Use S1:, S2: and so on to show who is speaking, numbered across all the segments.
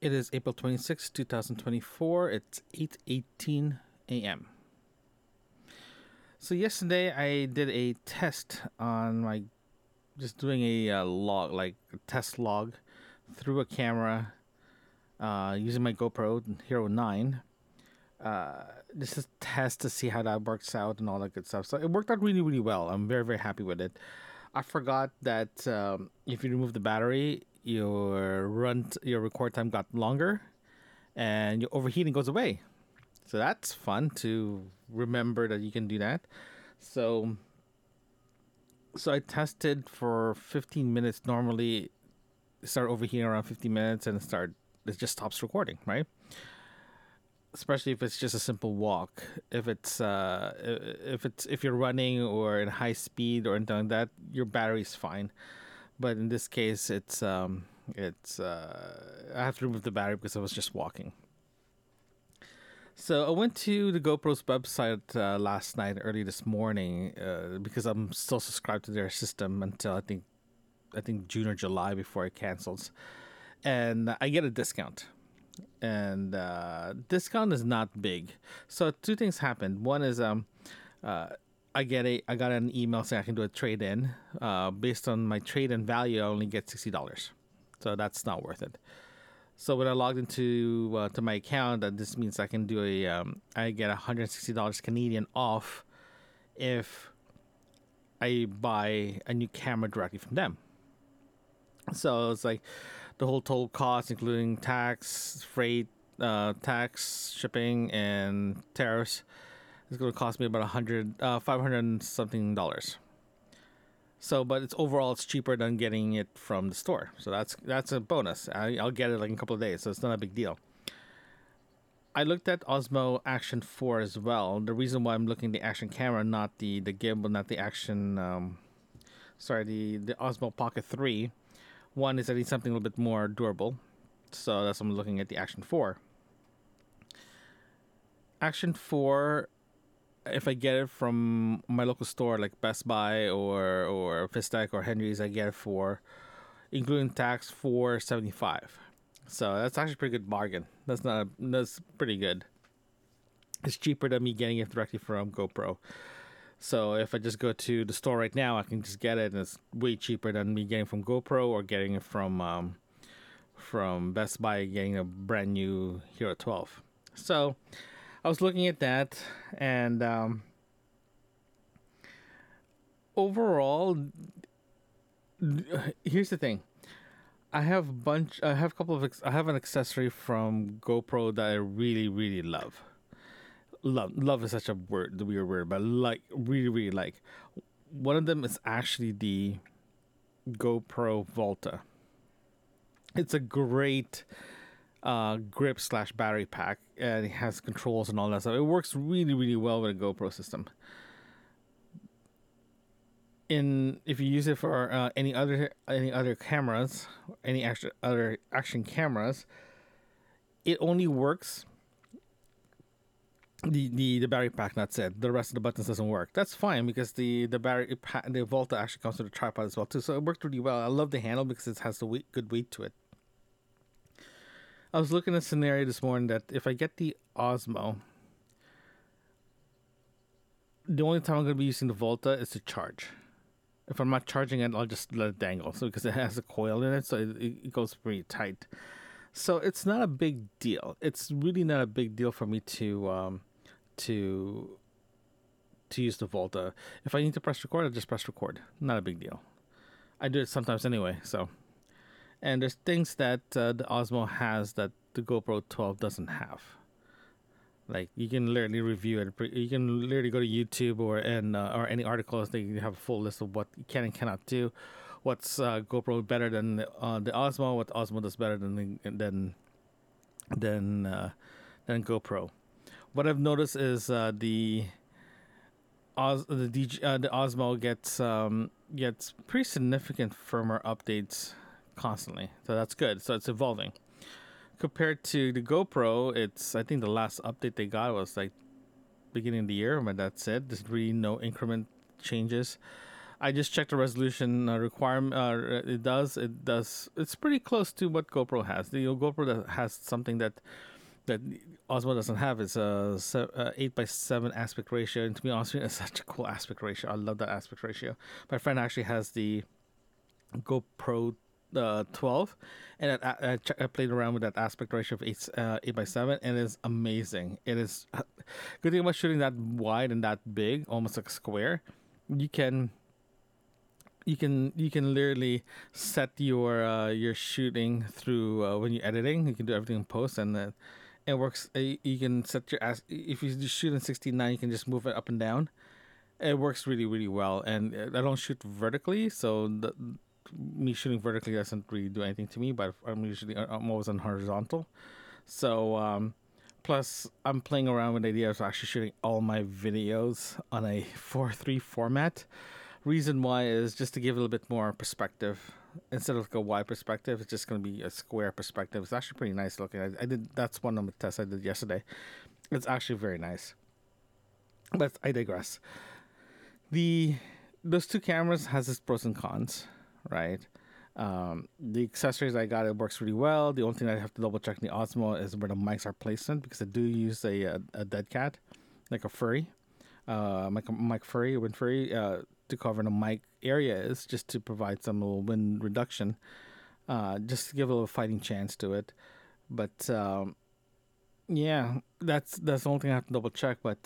S1: It is April 26, 2024. It's 8:18 a.m. So yesterday I did a test on my just doing a log, like a test log through a camera using my GoPro Hero 9. Just a test to see how that works out and all that good stuff. So it worked out really, really well. I'm very, very happy with it. I forgot that if you remove the battery, your record time got longer, and your overheating goes away. So that's fun to remember that you can do that. So I tested for 15 minutes. Normally, it start overheating around 15 minutes, and it just stops recording, right? Especially if it's just a simple walk. If you're running or in high speed or anything like that, your battery's fine. But in this case, I have to remove the battery because I was just walking. So I went to the GoPro's website last night, early this morning, because I'm still subscribed to their system until I think June or July before it cancels, and I get a discount. And discount is not big. So two things happened. One is I got an email saying I can do a trade in. Based on my trade in value, I only get $60, so that's not worth it. So when I logged into to my account, this means I can do I get $160 Canadian off if I buy a new camera directly from them. So it's like the whole total cost, including tax, freight, tax, shipping, and tariffs, is going to cost me about 500 and something dollars. So, but it's cheaper than getting it from the store. So that's a bonus. I'll get it like in a couple of days, so it's not a big deal. I looked at Osmo Action 4 as well. The reason why I'm looking at the Action camera, not the gimbal, not the Action, the Osmo Pocket 3. One is I need something a little bit more durable, so that's why I'm looking at the Action 4. Action 4, if I get it from my local store like Best Buy or Fistech or Henry's, I get it for, including tax, $4.75. So that's actually a pretty good bargain. That's pretty good. It's cheaper than me getting it directly from GoPro. So if I just go to the store right now, I can just get it, and it's way cheaper than me getting from GoPro or getting it from Best Buy, getting a brand new Hero 12. So I was looking at that, and overall, here's the thing. I have an accessory from GoPro that I really, really love. Love is such a weird word, but like really, really like. One of them is actually the GoPro Volta. It's a great grip / battery pack, and it has controls and all that stuff. It works really, really well with a GoPro system. If you use it for any other cameras, any other action cameras, it only works. The battery pack, that's it. The rest of the buttons doesn't work. That's fine because the Volta actually comes with a tripod as well too. So it worked really well. I love the handle because it has good weight to it. I was looking at a scenario this morning that if I get the Osmo, the only time I'm going to be using the Volta is to charge. If I'm not charging it, I'll just let it dangle. So because it has a coil in it, so it goes pretty tight. So it's not a big deal. It's really not a big deal for me to use the Volta. If I need to press record, I'll just press record. Not a big deal. I do it sometimes anyway. So, and there's things that the Osmo has that the GoPro 12 doesn't have. Like you can literally review it. You can literally go to YouTube or any articles. They have a full list of what you can and cannot do. What's GoPro better than the Osmo? What Osmo does better than GoPro? What I've noticed is the Osmo gets pretty significant firmware updates constantly, so that's good. So it's evolving. Compared to the GoPro, I think the last update they got was like beginning of the year, but that's it. There's really no increment changes. I just checked the resolution requirement. It does. It's pretty close to what GoPro has. The GoPro that has something that Osmo doesn't have. It's a 8:7 aspect ratio, and to be honest with you, it's such a cool aspect ratio. I love that aspect ratio. My friend actually has the GoPro 12, and I played around with that aspect ratio of 8:7, and it's amazing. It is good thing about shooting that wide and that big, almost like a square. You can you can literally set your shooting through when you're editing. You can do everything in post, and it works. You can set your if you just shoot in 16:9, you can just move it up and down. It works really really well, and I don't shoot vertically, so me shooting vertically doesn't really do anything to me. But I'm always on horizontal, so plus I'm playing around with the idea of actually shooting all my videos on a 4:3 format. Reason why is just to give a little bit more perspective. Instead of like a wide perspective, it's just going to be a square perspective. It's actually pretty nice looking. I did that's one of the tests I did yesterday. It's actually very nice. But I digress. The those two cameras has its pros and cons, right? The accessories I got, it works really well. The only thing I have to double check in the Osmo is where the mics are placed in, because I do use a dead cat, like a furry, mic furry, wind furry, to cover the mic areas, just to provide some little wind reduction, just to give a little fighting chance to it. But yeah, that's the only thing I have to double check. But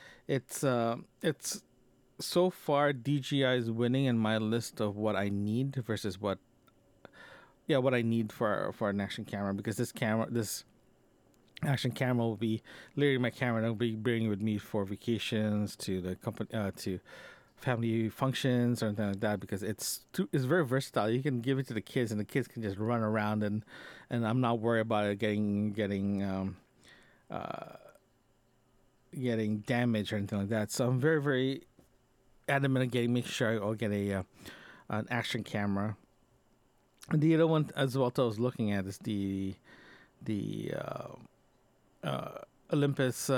S1: it's so far DJI is winning in my list of what I need versus what I need for an action camera, because this action camera will be literally my camera that will be bringing with me for vacations, to the company, to family functions or anything like that, because it's very versatile. You can give it to the kids, and the kids can just run around, and I'm not worried about it getting damaged or anything like that. So I'm very very adamant on making sure I'll get an action camera. And the other one as well that I was looking at is the Olympus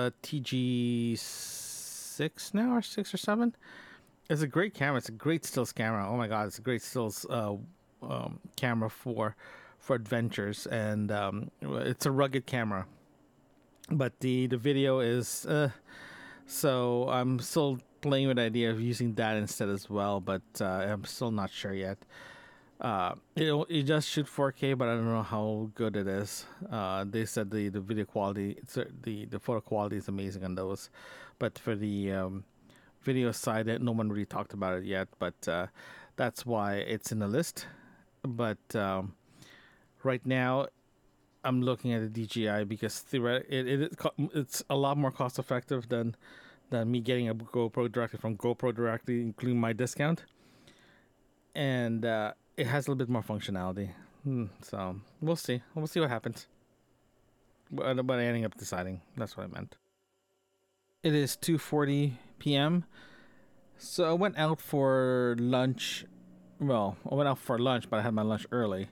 S1: TG6 now, or 6 or 7. It's a great camera. It's a great stills camera. Oh my god, it's a great stills camera for adventures, and it's a rugged camera. But the video is so I'm still playing with the idea of using that instead as well, but I'm still not sure yet. It does shoot 4K, but I don't know how good it is. They said the video quality, the photo quality is amazing on those, but for the video side, no one really talked about it yet. But that's why it's in the list. But right now, I'm looking at the DJI because it's a lot more cost effective than me getting a GoPro directly from GoPro directly, including my discount, and it has a little bit more functionality. So we'll see. We'll see what happens. But I ending up deciding. That's what I meant. It is 2:40 p.m. So I went out for lunch. Well, I went out for lunch, but I had my lunch early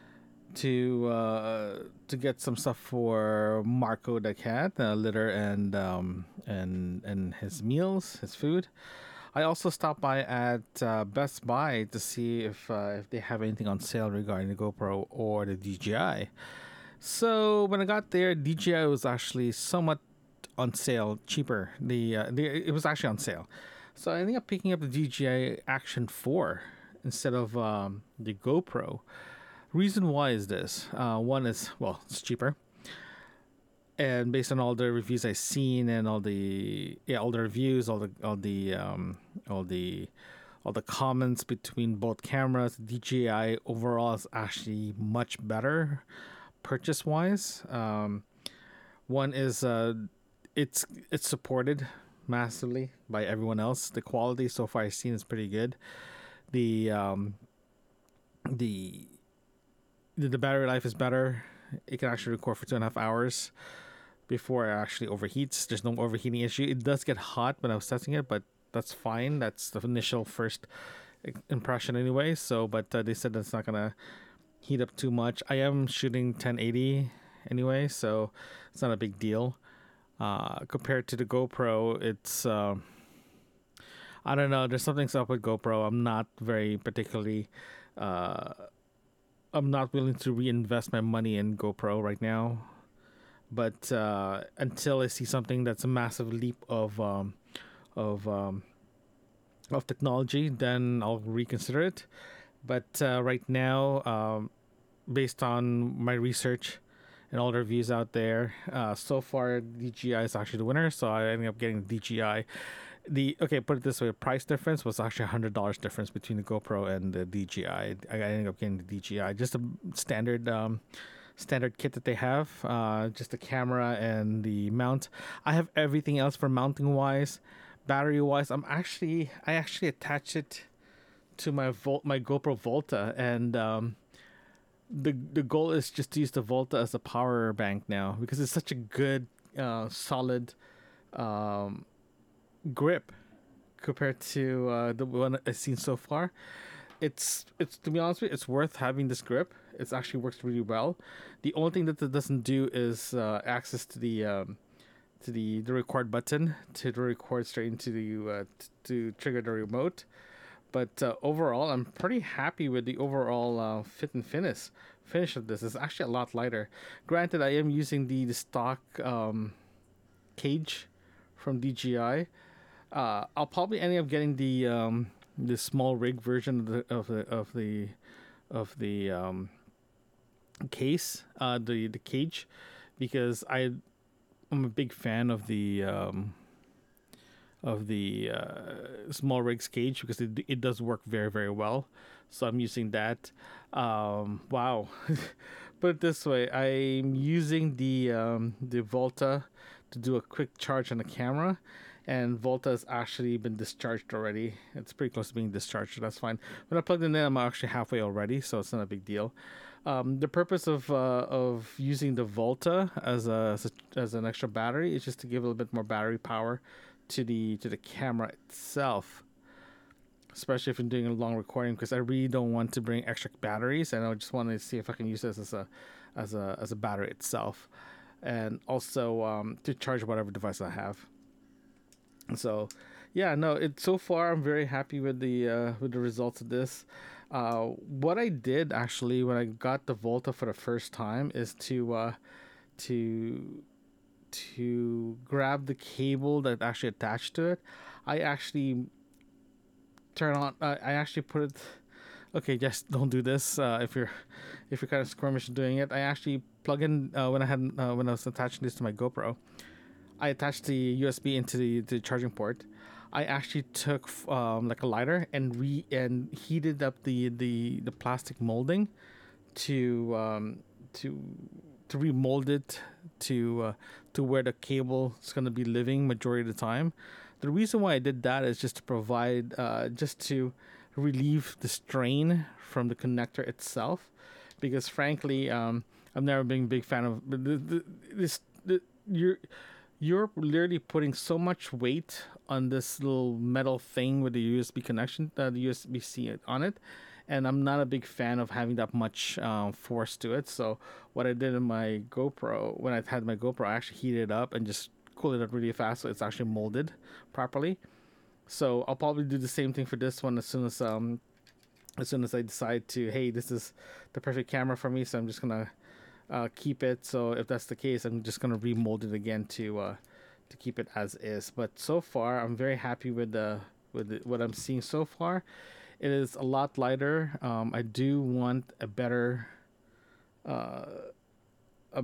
S1: to get some stuff for Marco the cat, litter and his meals, his food. I also stopped by at Best Buy to see if they have anything on sale regarding the GoPro or the DJI. So when I got there, DJI was actually somewhat on sale, cheaper. It was actually on sale, so I ended up picking up the DJI Action 4 instead of the GoPro. Reason why is this: one is, well, it's cheaper, and based on all the reviews I've seen and all the reviews, all the comments between both cameras, DJI overall is actually much better purchase wise. One is it's supported massively by everyone else. The quality so far I've seen is pretty good. The battery life is better. It can actually record for 2.5 hours before it actually overheats. There's no overheating issue. It does get hot when I was testing it, but that's fine. That's the initial first impression anyway. So, but they said that's not gonna heat up too much. I am shooting 1080 anyway, so it's not a big deal. Compared to the GoPro, it's I don't know. There's something's up with GoPro. I'm not very particularly. Uh, I'm not willing to reinvest my money in GoPro right now. But until I see something that's a massive leap of technology, then I'll reconsider it. But right now, based on my research and all the reviews out there, so far DJI is actually the winner. So I ended up getting the DJI. The okay, put it this way: price difference was actually $100 difference between the GoPro and the DJI. I ended up getting the DJI, just a standard standard kit that they have, just the camera and the mount. I have everything else for mounting wise, battery wise. I actually attach it to my GoPro Volta, and the goal is just to use the Volta as a power bank now because it's such a good solid um, grip compared to the one I've seen so far. It's to be honest with you, it's worth having this grip. It actually works really well. The only thing that it doesn't do is access to the record button to record straight into the to trigger the remote. But overall, I'm pretty happy with the overall fit and finish of this. It's actually a lot lighter. Granted, I am using the stock cage from DJI. I'll probably end up getting the small rig version of the case, the cage, because I'm a big fan of the small rigs cage because it does work very very well. So I'm using that. Wow, put it this way, I'm using the Volta to do a quick charge on the camera, and Volta has actually been discharged already. It's pretty close to being discharged, so that's fine. When I plugged it in, I'm actually halfway already, so it's not a big deal. The purpose of using the Volta as an extra battery is just to give a little bit more battery power to the camera itself, especially if I'm doing a long recording, because I really don't want to bring extra batteries, and I just want to see if I can use this as a battery itself, and also to charge whatever device I have. So, yeah, no, it so far I'm very happy with the results of this. What I did actually when I got the Volta for the first time is to grab the cable that actually attached to it. I actually I actually put it. Okay, just don't do this if you're kind of squirmish doing it. I actually plug in when I was attaching this to my GoPro. I attached the USB into the charging port. I actually took like a lighter and heated up the plastic molding to remold it to where the cable is going to be living majority of the time. The reason why I did that is just to provide just to relieve the strain from the connector itself, because frankly, I've never been a big fan of you're literally putting so much weight on this little metal thing with the USB connection, the USB-C on it, and I'm not a big fan of having that much force to it. So what I did in my GoPro, when I had my GoPro, I actually heated it up and just cooled it up really fast, so it's actually molded properly. So I'll probably do the same thing for this one as soon as I decide to, hey, this is the perfect camera for me. So I'm just gonna keep it. So if that's the case, I'm just gonna remold it again to keep it as is. But so far, I'm very happy with what I'm seeing so far. It is a lot lighter. I do want uh, a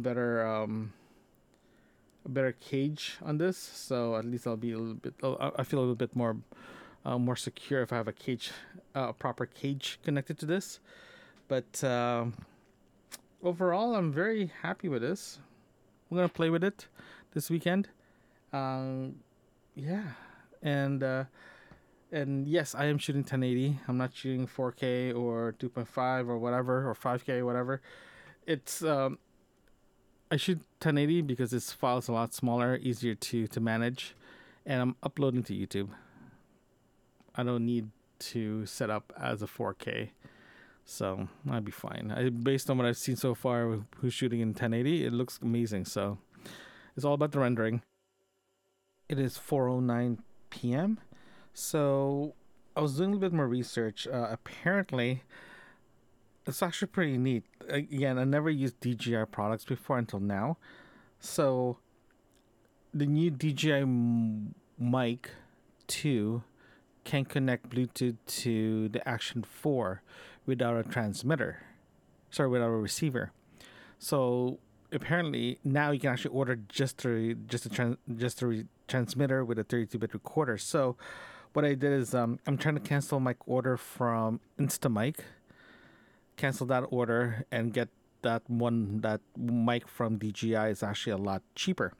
S1: better cage on this. So at least I'll be a little bit. I feel a little bit more secure if I have a cage, a proper cage connected to this. But overall, I'm very happy with this. I'm gonna play with it this weekend. Um, yeah, and yes, I am shooting 1080. I'm not shooting 4K or 2.5 or whatever or 5K whatever. It's I shoot 1080 because this file is a lot smaller, easier to manage, and I'm uploading to YouTube. I don't need to set up as a 4K. So I'd be fine. Based on what I've seen so far, who's shooting in 1080, it looks amazing. So it's all about the rendering. It is 4:09 p.m. So I was doing a little bit more research. Apparently, it's actually pretty neat. Again, I never used DJI products before until now. So the new DJI mic 2 can connect Bluetooth to the Action 4 without a transmitter. Sorry, without a receiver. So apparently now you can actually order just a transmitter with a 32-bit recorder. So what I did is I'm trying to cancel my order from Instamic, cancel that order, and get that mic from DJI is actually a lot cheaper.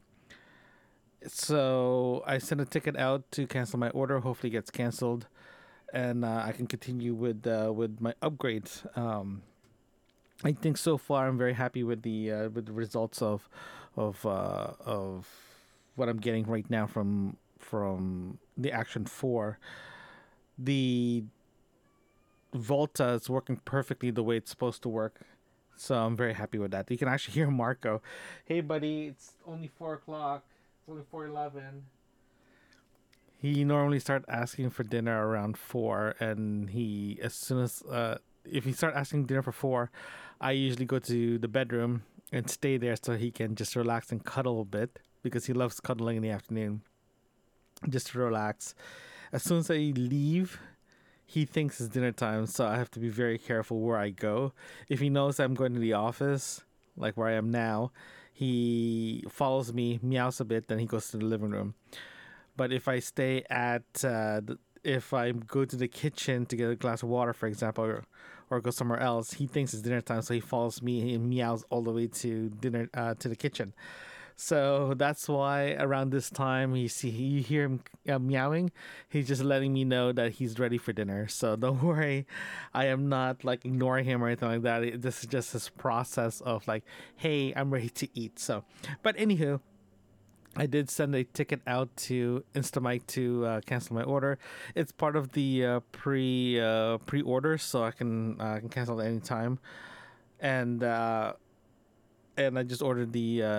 S1: So I sent a ticket out to cancel my order. Hopefully, it gets canceled, and I can continue with my upgrade. I think so far I'm very happy with the results of what I'm getting right now from the Action 4. The Volta is working perfectly the way it's supposed to work. So I'm very happy with that. You can actually hear Marco. Hey buddy, it's only 4 o'clock. It's only 4:11. He normally start asking for dinner around 4, and he as soon as if he start asking dinner for 4, I usually go to the bedroom and stay there so he can just relax and cuddle a bit because he loves cuddling in the afternoon, just to relax. As soon as I leave, he thinks it's dinner time, so I have to be very careful where I go. If he knows I'm going to the office, like where I am now, he follows me, meows a bit, then he goes to the living room. But if I stay at, if I go to the kitchen to get a glass of water, for example, or go somewhere else, he thinks it's dinner time, so he follows me and meows all the way to dinner, to the kitchen. So that's why around this time you hear him meowing. He's just letting me know that he's ready for dinner. So don't worry, I am not like ignoring him or anything like that. This is just his process of like, hey, I'm ready to eat. So, but anywho, I did send a ticket out to Instamike to cancel my order. It's part of the pre order, so I can cancel at any time. And and I just ordered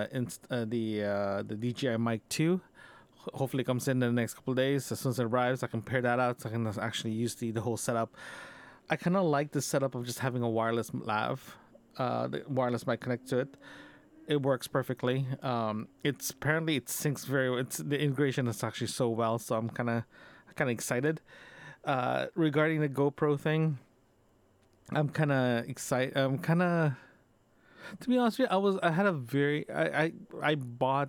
S1: the DJI Mic 2. Hopefully, it comes in the next couple of days. As soon as it arrives, I can pair that out so I can actually use the whole setup. I kind of like the setup of just having a wireless lav, the wireless mic connect to it. It works perfectly. It's apparently it syncs very well. It's the integration is actually so well, so I'm kind of excited. Regarding the GoPro thing, I'm kind of excited. I'm kind of to be honest with you, I had a very I bought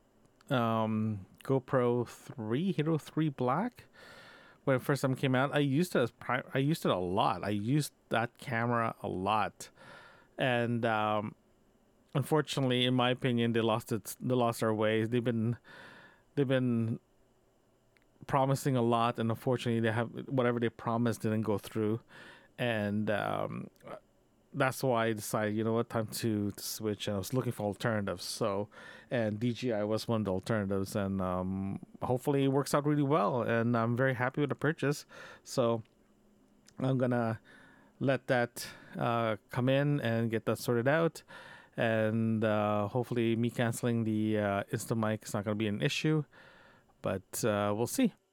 S1: GoPro 3 Hero 3 Black when it first time came out. I used it a lot. I used that camera a lot, and unfortunately, in my opinion, they lost their ways. They've been promising a lot, and unfortunately, they have whatever they promised didn't go through, and that's why I decided, you know what, time to switch. And I was looking for alternatives. So, and DJI was one of the alternatives, and hopefully it works out really well. And I'm very happy with the purchase. So, I'm gonna let that come in and get that sorted out. And hopefully, me canceling the Instamic is not gonna be an issue. But we'll see.